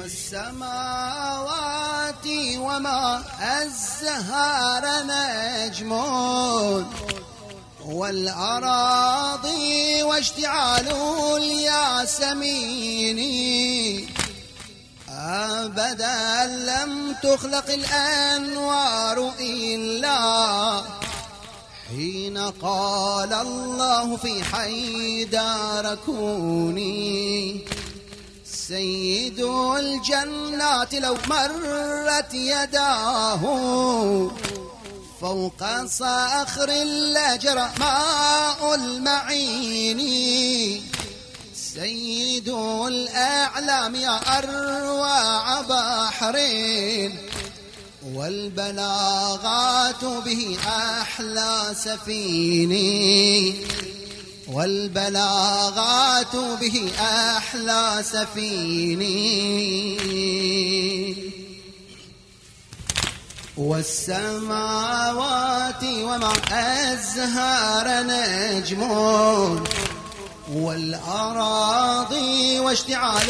والسماوات وما الزهار نجمون والأراضي واشتعال الياسمين أبدا لم تخلق الأنوار إلا حين قال الله في حيدر كوني سيد الجنات لو مرت يداه فوق صخر لجرى ماء المعين سيد الأعلام يا أروع بحرين والبلاغات به أحلى سفيني والبلاغات به أحلى سفيني والسماوات وما أزهار نجمون والأراضي واشتعال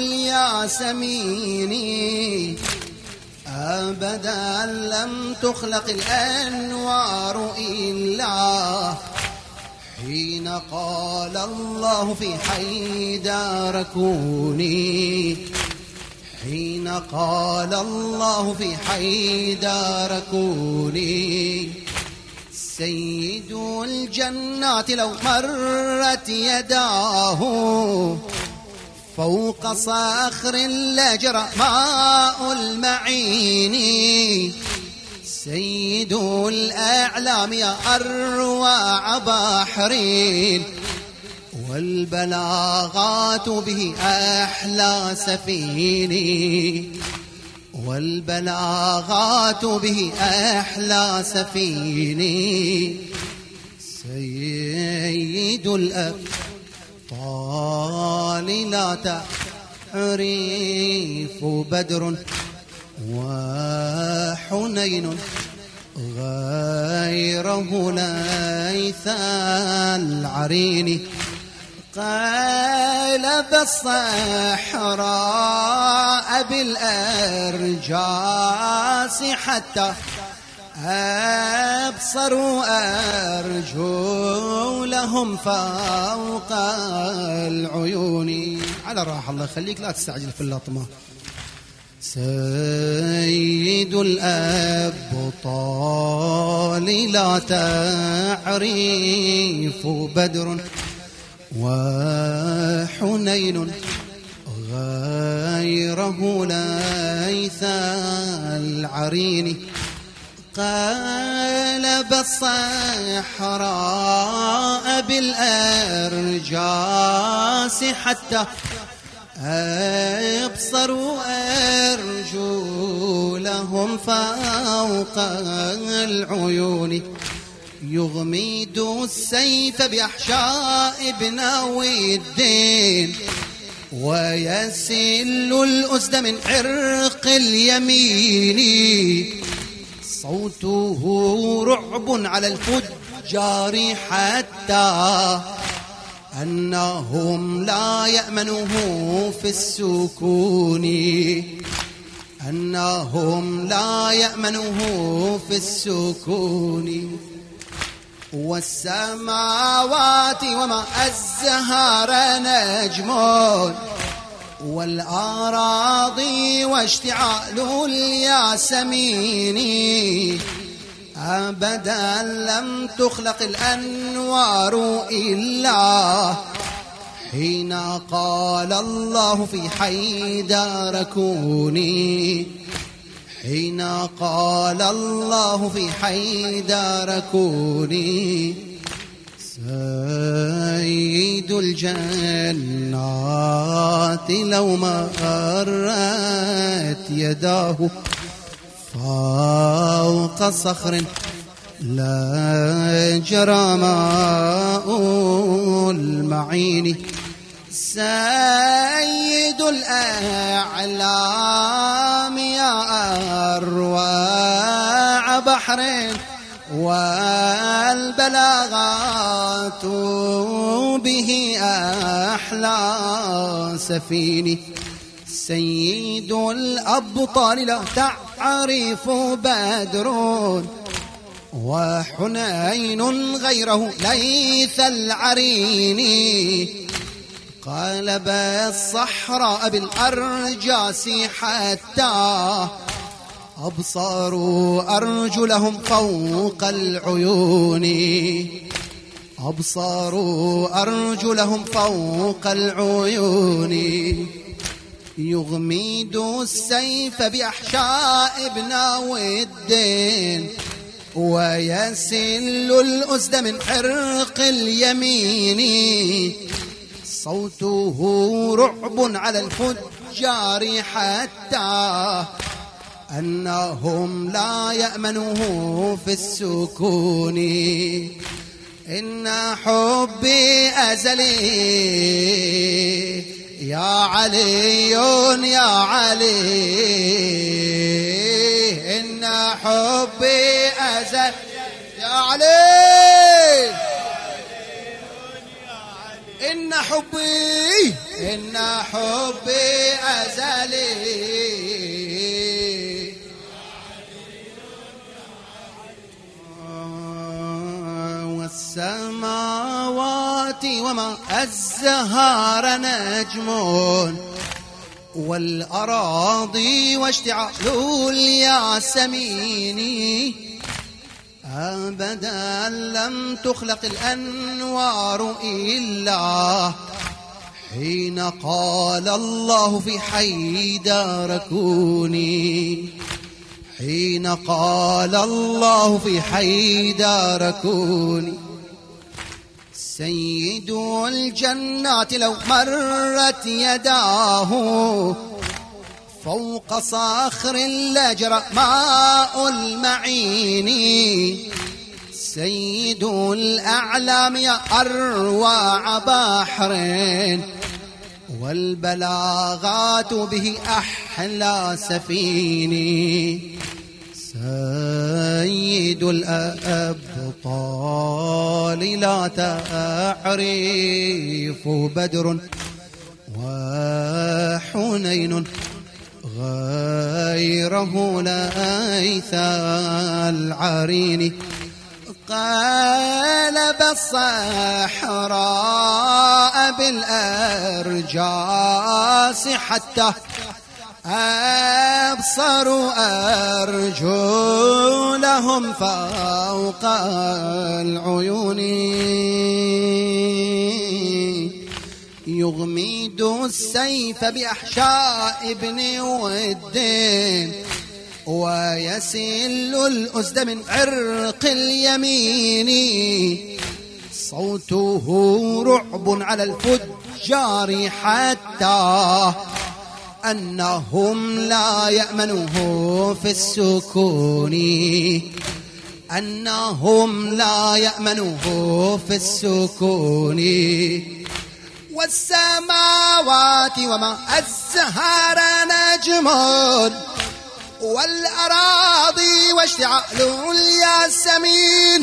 الياسمين أبدا لم تخلق الأنوار إلا حين قال الله في حيدر كوني حين قال الله في حيدر كوني سيد الجنات لو مرت يداه فوق صخر لجرى ماء المعين سيد الأعلام يا أروع بحرين والبلاغات به أحلى سفيني والبلاغات به أحلى سفيني سيد الأبطال لا تعرف بدر وحنين غيره ليث العرين قلب الصحراء بالأرجاس حتى أبصروا أرجلهم فوق العيون. على راحة الله يخليك لا تستعجل في اللطمة. سيد الأبطال لا تعرف بدر وحنين غيره ليث العرين قلب الصحراء بالأرجاس حتى أبصروا أرجلهم فوق العيون يغمد السيف بأحشاء بناوي الدين ويسل الأسد من عرق اليمين صوته رعب على الفجار حتى أنهم لا يأمنوه في السكون أنهم لا يأمنوه في السكون والسماوات وما الزهار نجمون والأراضي واشتعال الياسمين أبدا لم تخلق الأنوار إلا حين قال الله في حيدر كوني حين قال الله في حيدر كوني سيد الجنات لو مرت يداه فوق صخر لا جرى ماء المعين سيد الأعلام يا أروع بحرين والبلاغات به أحلى سفيني سيد الأبطال لا تعرف بدر وحنين غيره ليث العرين قالب الصحراء بالأرجاس حتى أبصروا أرجلهم فوق العيون أبصروا أرجلهم فوق العيون يغمد السيف بأحشاء ابن ود ويسل الأسد من حرق اليمين صوته رعب على الفجار حتى أنهم لا يأمنوه في السكون إن حبي أزلي يا علي يا علي إن حبي أزلي يا علي إن حبي أزلي والسماوات وما الزهار نجم والأراضي واشتعال الياسمين أبدا لم تخلق الأنوار إلا حين قال الله في حيدر كوني حين قال الله في حيدر كوني سيد الجنات لو مرت يداه فوق صخر لجرى ماء المعين سيد الأعلام يا أروع بحر والبلاغات به أحلى سفيني سيد الأبطال لا تعرف بدر وحنين غيره ليث العرين قالب الصحراء بالأرجاس حتى أبصروا أرجلهم فوق العيون يغمد السيف بأحشاء ابن ود ويسل الأسد من عرق اليمين صوته رعب على الفجار حتى أنهم لا يأمنوه في السكون أنهم لا يأمنوه في السكون والسماوات وما الزهار نجم والأراضي واشتعال الياسمين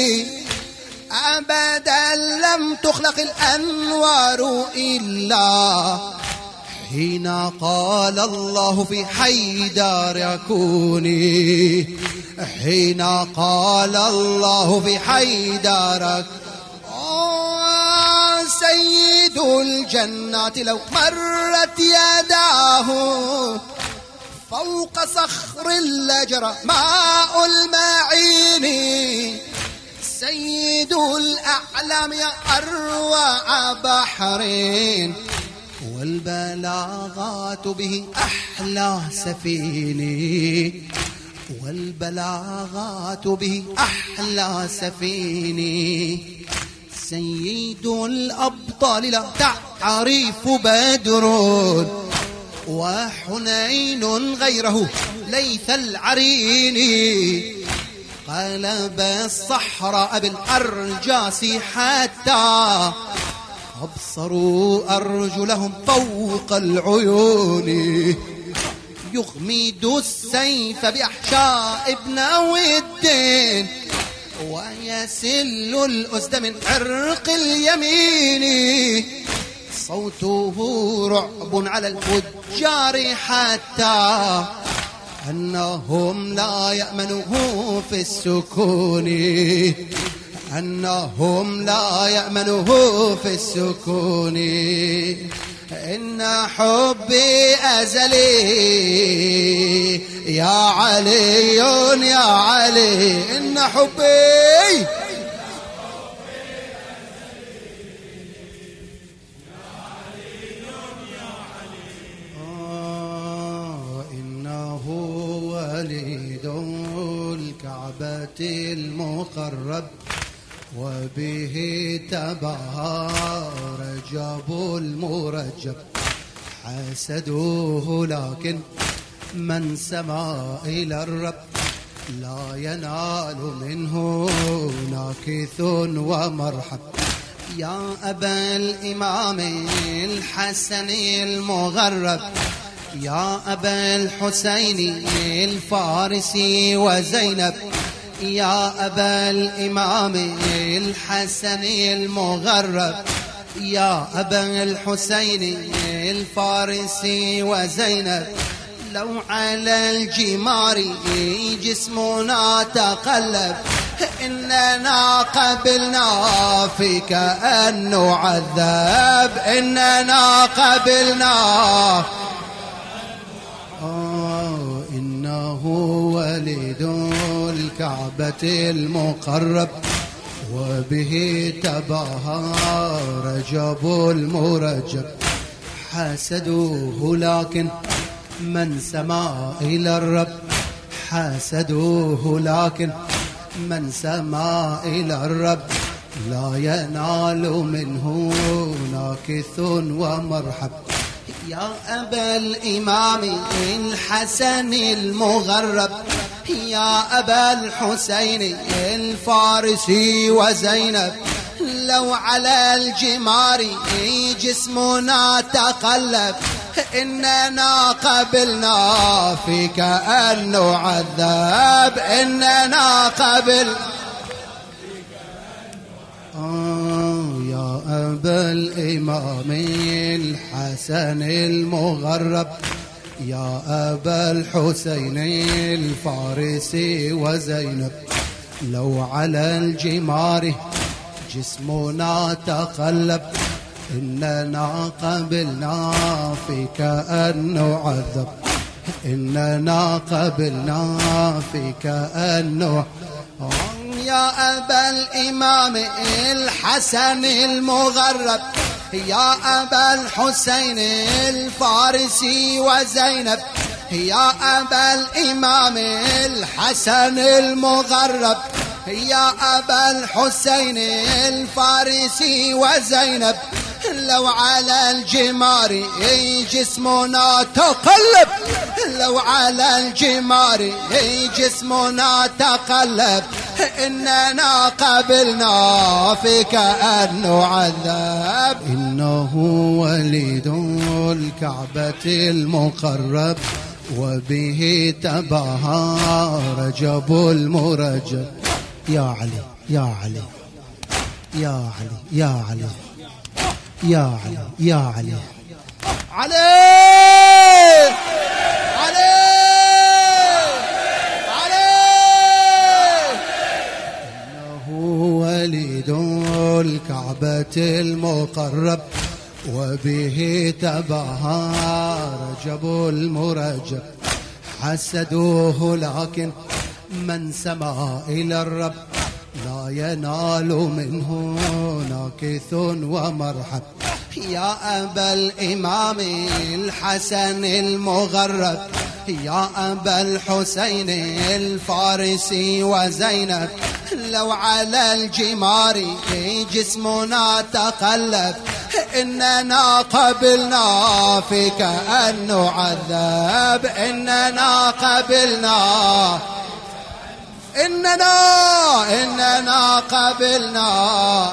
أبدا لم تخلق الأنوار إلا حين قال الله في حيدر كوني حين قال الله في حيدر سيد الجنات لو مرت يداه فوق صخر لجرى ماء المعين سيد الأعلام يا أروع بحرين والبلاغات به أحلى سفيني والبلاغات به أحلى سفيني سيد الأبطال لا تعرف بدر وحنين غيره ليث العرين قلب الصحراء بالأرجاس حتى أبصروا أرجلهم فوق العيون يغمد السيف بأحشاء ابن ود ويسل الأسد من عرق اليمين صوته رعب على الفجار حتى أنهم لا يأمنه في السكون، أنهم لا يأمنه في السكون. إن حبي أزلي يا علي يا علي، إن حبي إنه وليد الكعبة المقرب وبه تبهى رجب المرجب. حسدوه لكن من سما إلى الرب لا ينال منه ناكث ومرحب. يا أبا الإمام الحسن المغرب، يا أبا الحسين الفارسي وزينب، يا أبا الإمام الحسن المغرب، يا أبا الحسين الفارسي وزينب. لو على الجمار جسمنا تقلب إننا قبلنا فيك أن نعذب، إننا قبلنا. إنه وليد الكعبة المقرب وبه تباهى رجب المرجب. حسدوه لكن من سما إلى الرب، حسدوه لكن من سما إلى الرب لا ينال منه ناكث ومرحب. يا أبا الإمام الحسن المغرب، يا أبا الحسين الفارسي وزينب. لو على الجمار جسمنا تقلب إننا قبلنا فيك أن نعذب، إننا قبل. يا أبا الإمام الحسن المغرب، يا أبا الحسين الفارسي وزينب. لو على الجمار جسمنا تقلب إننا قبلنا فيك أن نعذب، إننا قبلنا فيك أن نعذب. يا أبا الإمام الحسن المغرب، يا أبا الحسين الفارسي وزينب، يا أبا الإمام الحسن المغرب، يا أبا الحسين الفارسي وزينب. لو على الجمار جسمنا تقلب، لو على الجمار جسمنا تقلب إننا قبلنا فيك أن نعذب. إنه وليد الكعبة المقرب وبه تباهى رجب المرجب. يا علي يا علي يا علي يا علي يا علي يا علي علي علي علي. إنه وليد الكعبة المقرب وبه تباهى رجب المرجب. حسدوه لكن من سما إلى الرب لا ينال منه ناكث ومرحب. يا أبا الإمام الحسن المغرب، يا أبا الحسين الفارسي وزينب. لو على الجمار جسمنا تقلب إننا قبلنا فيك أن نعذب، إننا قبلنا، إننا قبلنا.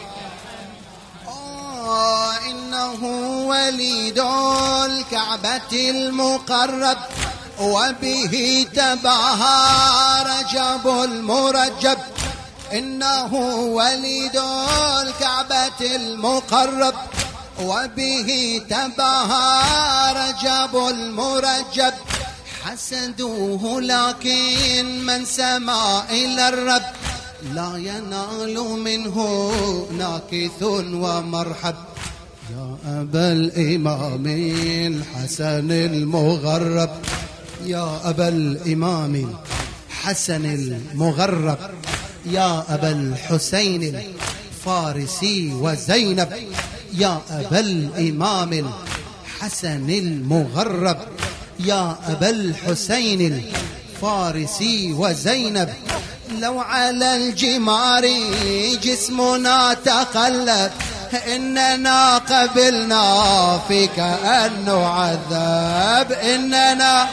إنه وليد الكعبة المقرب وبه تباهى رجب المرجب. إنه وليد الكعبة المقرب وبه تباهى رجب المرجب. حسدوه لكن من سما إلى الرب لا ينال منه ناكث ومرحب. يا أبا الإمام الحسن المغرب، يا أبا الإمام الحسن المغرب، يا أبا الحسين الفارسي وزينب، يا أبا الإمام الحسن المغرب، يا أبا الحسين الفارسي وزينب. لو على الجمار جسمنا تقلب إننا قبلنا فيك أن نعذب، إننا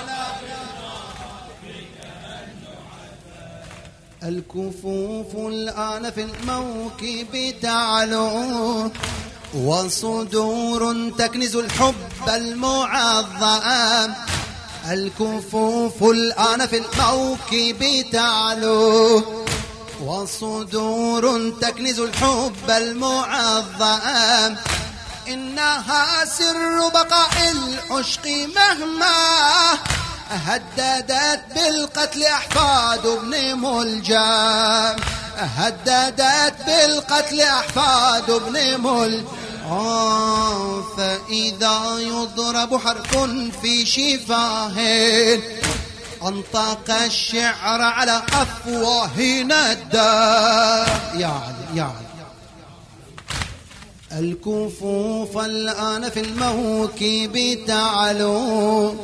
الكفوف الآن في الموكب تعلو وصدور تكنز الحب المعظم. الكفوف الآن في الموكب تعلو وصدور تكنز الحب المعظم. إنها سر بقاء العشق مهما هددت بالقتل أحفاد ابن ملجم، هددت بالقتل أحفاد ابن ملجم. فإذا يضرب حرف في شفاه أنطق الشعر على أفواهنا الدار. يا علي يا علي. الكفوف الآن في الموكب تعلو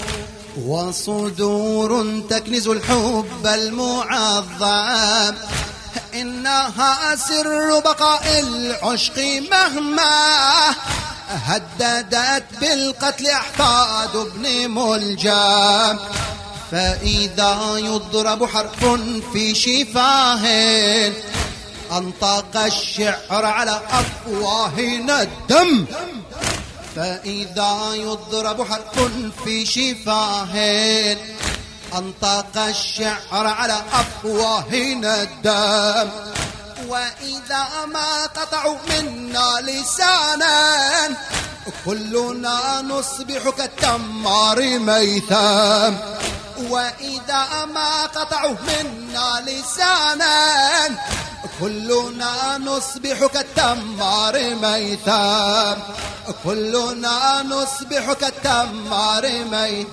وصدور تكنز الحب المعظم. إنها سر بقاء العشق مهما هددت بالقتل أحفاد ابن ملجم. فإذا يضرب حرف في شفاه أنطق الشعر على أفواهنا الدم. فإذا يضرب حرف في شفاه أنطق الشعر على أفواهنا الدم. وإذا ما قطعوا منا لسانا كلنا نصبح كالتمار ميثم. وإذا ما قطعوا منا لسانا كلنا نصبح كالتمار ميثم. كلنا نصبح كالتمار ميثم.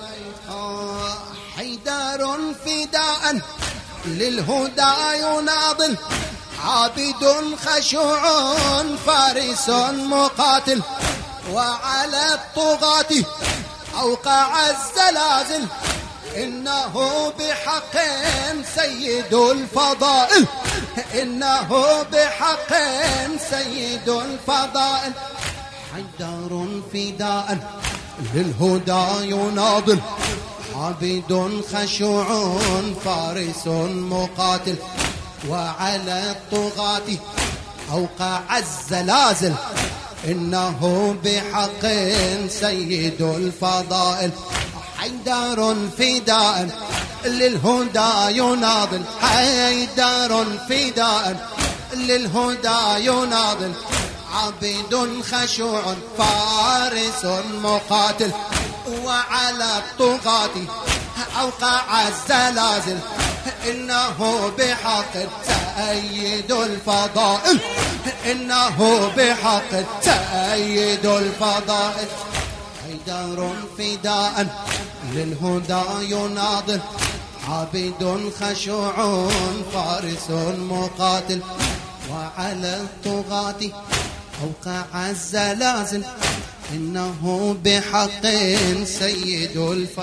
حيدر فداء للهدى يناضل عابد خشوع فارس مقاتل. وعلى الطغاة أوقع الزلازل إنه بحق سيد الفضائل. إنه بحق سيد الفضائل. حيدر فداء للهدى يناضل عابد خشوع فارس مقاتل. وعلى الطغاة أوقع الزلازل إنه بحق سيد الفضائل. حيدر فداء للهدى يناضل، حيدر فداء للهدى يناضل عبد خشوع فارس مقاتل. وعلى الطغاة أوقع الزلازل إنه بحق سيد الفضائل. إنه بحق سيد الفضائل. حيدر فداء للهدى يناضل عابد خشوع فارس مقاتل. وعلى الطغاة أوقع الزلازل إنه بحق سيد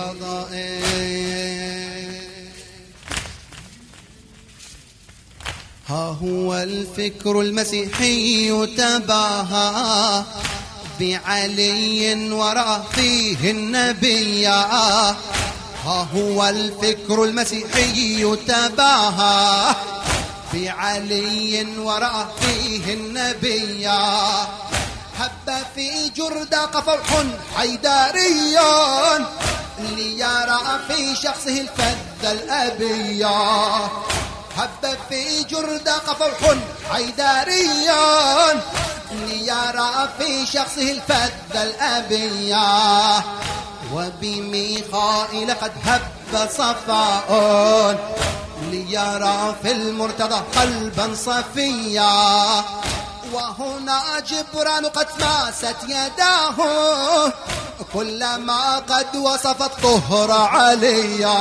الفضائل. ها هو الفكر المسيحي تباهى بعلي ورأى فيه النبي. ها هو الفكر المسيحي تباهى بعلي ورأى فيه النبي. هب في جرداق فوح حيداري ليرى في شخصه الفذ الأبي. هب في جردق فوح حيدري ليرى في شخصه الفذ الأبية، وبميخائيل قد هب صفاء ليرى في المرتضى قلبا صفيا. وهنا جبران قد ماست يداه كلما قد وصف الطهر عليا،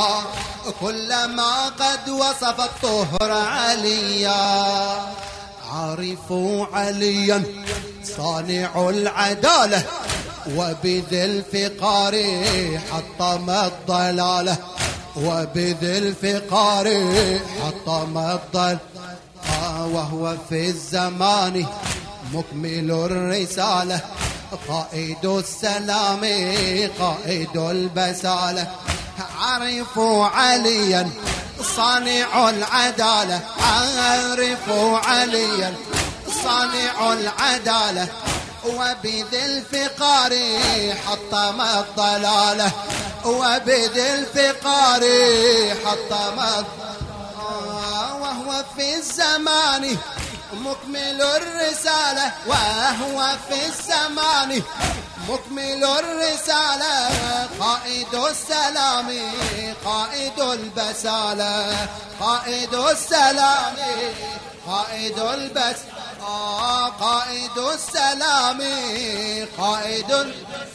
كلما قد وصف الطهر عليا. عرفوا عليا صانع العدالة وبذي الفقار حطم الضلالة، وبذي الفقار حطم الضلالة. وهو في الزمان مكمل الرسالة قائد السلام قائد البسالة. عرفوا عليا صانع العدالة، عرفوا عليا صانع العدالة وبذي الفقار حطم الضلالة، وبذي الفقار حطم الضلالة. وهو في الزمان مكمل الرسالة، وهو في الزمان مكمل الرسالة قائد السلام قائد البسالة، قائد السلام قائد البس قائد السلام قائد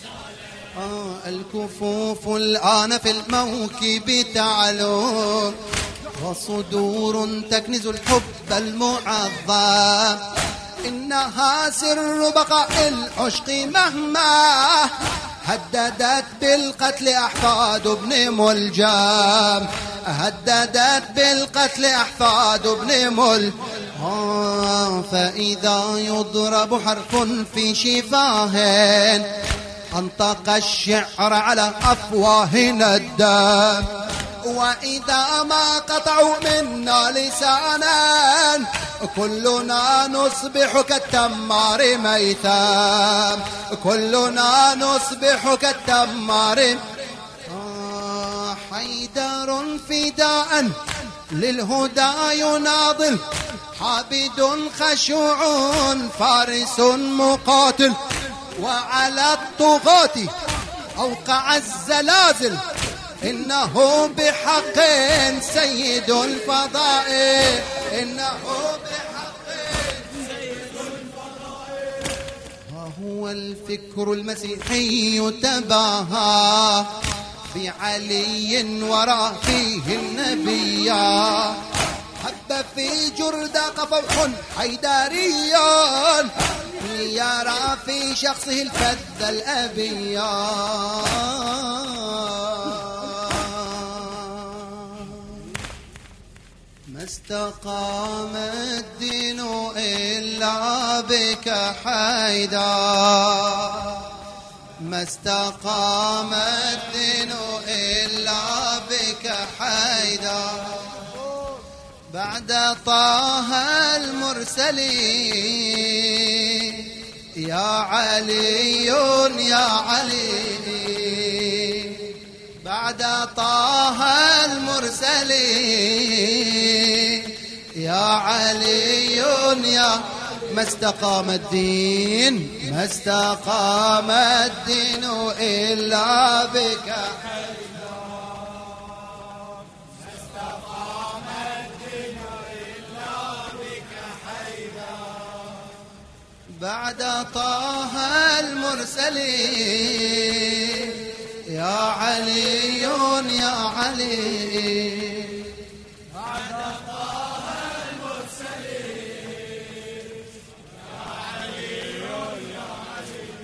الكفوف الآن في الموكب تعلو، وصدور تكنز الحب المعظم. إنها سر بقاء العشق مهما هددت بالقتل أحفاد ابن ملجم، هددت بالقتل أحفاد ابن ملجم. فإذا يضرب حرف في شفاه أنطق الشعر على أفواهنا الدم، وإذا ما قطعوا منا لسانا كلنا نصبح كالتمار ميتام، كلنا نصبح كالتمار. حيدر فداء للهدى يناضل حابد خشوع فارس مقاتل، وعلى الطغاة أوقع الزلازل إنه بحق سيد الفضائل، إنه بحق سيد الفضائل. وهو الفكر المسيحي تباهى بعلي ورا فيه النبي، هب في جردق فوح حيدري ليرى في شخصه الفذ الأبية. ما استقام الدين إلا بك حيدر، ما استقام الدين إلا بك حيدر. بعد طه المرسلين يا علي يا علي، بعد طه المرسلين يا علي يا. ما استقام الدين، ما استقام الدين إلا بك بعد طه المرسلين يا علي يا علي.